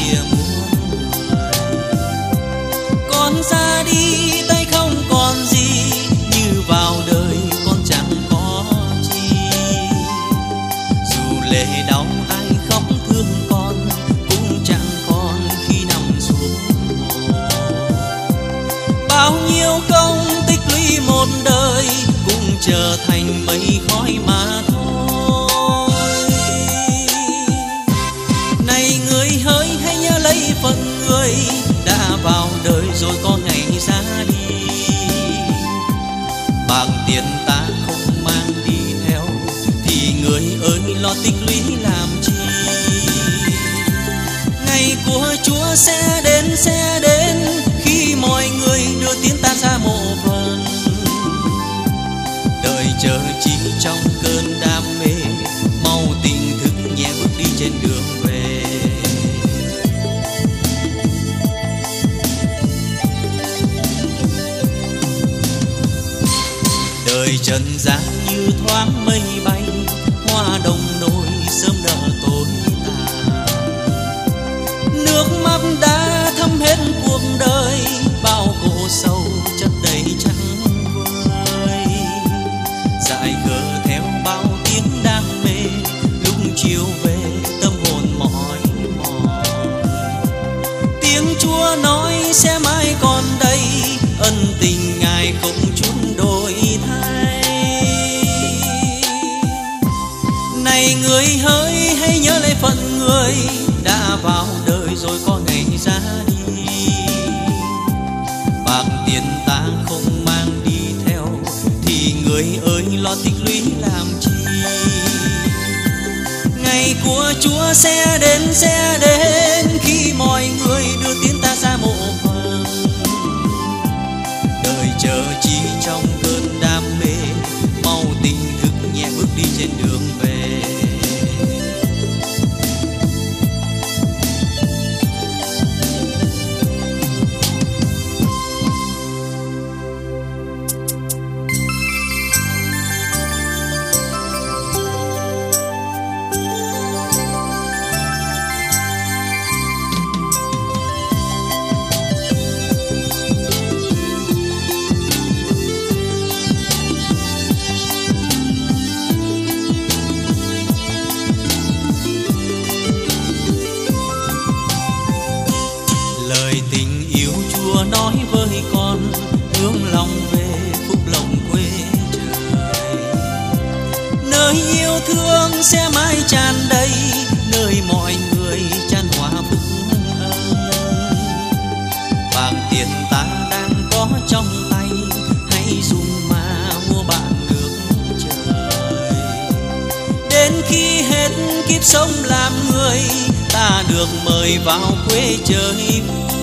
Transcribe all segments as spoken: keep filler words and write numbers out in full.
chia muôn người. Con ra đi tay không còn gì, như vào đời con chẳng có chi. Dù lệ đau ai khóc thương con, cũng chẳng còn khi nằm xuống hồ. Bao nhiêu công tích lũy một đời, cũng trở thành mây khói mà thôi. Này người hỡi hãy nhớ lấy phận người, đã vào đời rồi có ngày ra đi. Bạc tiền ta không mang đi theo, thì người ơi lo tích lũy làm chi. Ngày của Chúa sẽ đến, sẽ đến, khi mọi người đưa tiến ta ra mộ phần. Đời chờ chi trong cơn đam mê, mau tỉnh thức nhẹ bước đi trên đường về. Đời trần gian như thoáng mây bay, hoa đồng nổi sớm nở tối tàn. Nước mắt đã thấm hết cuộc đời, bao khổ sâu chất đầy trắng vơi. Dại khờ theo bao tiếng đam mê, lúc chiều về tâm hồn mỏi mòn. Tiếng Chúa nói sẽ mãi còn đây, ân tình Ngài không chút đổi thay. Này người hỡi hãy nhớ lấy phận người, đã vào đời rồi có ngày ra đi. Bạc tiền ta không mang đi theo, thì người ơi lo tích lũy làm chi. Ngày của Chúa sẽ đến, sẽ đến, khi mọi người đưa tiến ta ra mộ phần. Đời chờ chi trong cơn đam mê, mau tỉnh thức nhẹ bước đi trên đường về. Nói với con hướng lòng về phúc lộc quê trời. Nơi yêu thương sẽ mãi tràn đầy, nơi mọi người chan hòa phúc ân. Vàng tiền ta đang có trong tay, hãy dùng mà mua bạn nước trời. Đến khi hết kiếp sống làm người, ta được mời vào quê trời.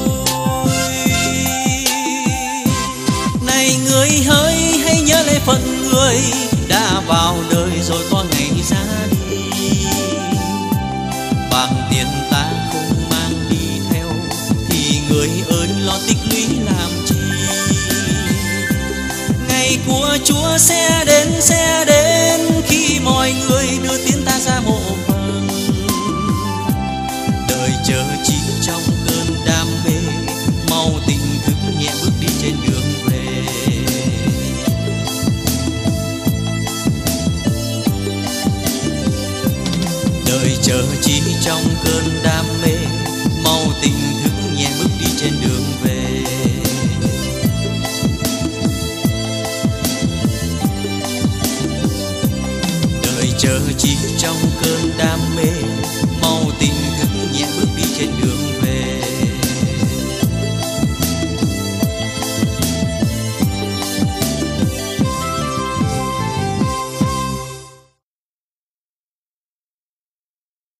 Này người hỡi hãy nhớ lấy phận người, đã vào đời rồi có ngày ra đi. Bạc tiền ta không mang đi theo, thì người ơi lo tích lũy làm chi. Ngày của Chúa sẽ đến, sẽ đến, khi mọi người đưa tiến ta ra mộ phần. Đời chờ chi trong cơn đam mê, mau tỉnh thức nhẹ bước đi trên đường về. Đời chờ chi trong cơn đam